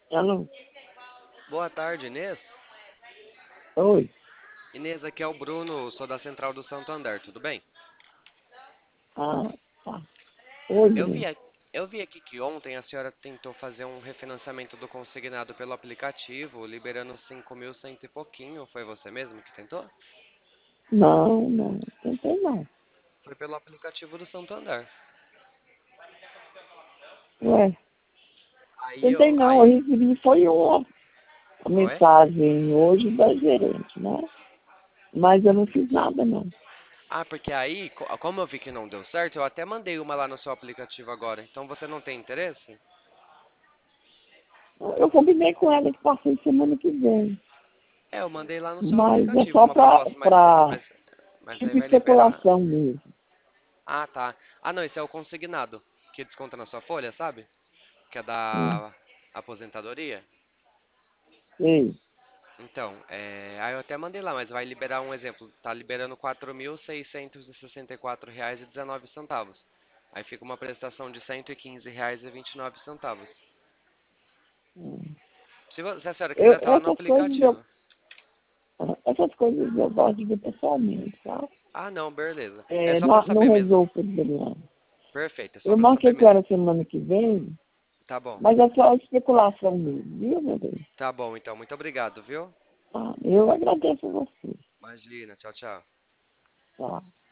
Alô? Boa tarde, Inês. Oi? Inês, aqui é o Bruno, sou da Central do Santander, tudo bem? Ah, tá. Oi, Eu vi, Bruno. eu vi aqui que ontem a senhora tentou fazer um refinanciamento do consignado pelo aplicativo, liberando 5.100 e pouquinho. Foi você mesmo que tentou? Não, não, tentei não. Foi pelo aplicativo do Santander. Ué, Aí, tentei não, eu recebi foi uma oi? mensagem hoje da gerente, né? Mas eu não fiz nada não. Ah, porque aí, como eu vi que não deu certo, eu até mandei uma lá no seu aplicativo agora. Então você não tem interesse? Eu combinei com ela que passei semana que vem. É, eu mandei lá no seu Mas é aplicativo só uma proposta, pra mas aí tipo vai liberar. especulação mesmo. Ah, tá. Ah, não, esse é o consignado, que desconta na sua folha, sabe? Que é Hum, da aposentadoria. sei. Então, aí eu até mandei lá, mas vai liberar um exemplo. Tá liberando R$ 4.664,19. Aí fica uma prestação de R$ 115,29. Hum. Se a senhora quiser, tá lá no Essas coisas eu, aplicativo. essas coisas eu gosto de ver pessoalmente, tá? Ah, não, beleza. É É, só pra não, não saber mesmo. resolvo problema. Perfeito, é só Eu pra saber marquei com mesmo. ela semana que vem, Tá bom. mas é só especulação mesmo, viu, meu Deus? Tá bom, então. Muito obrigado, viu? Tá? Eu agradeço a você. Imagina, tchau, tchau. Tá?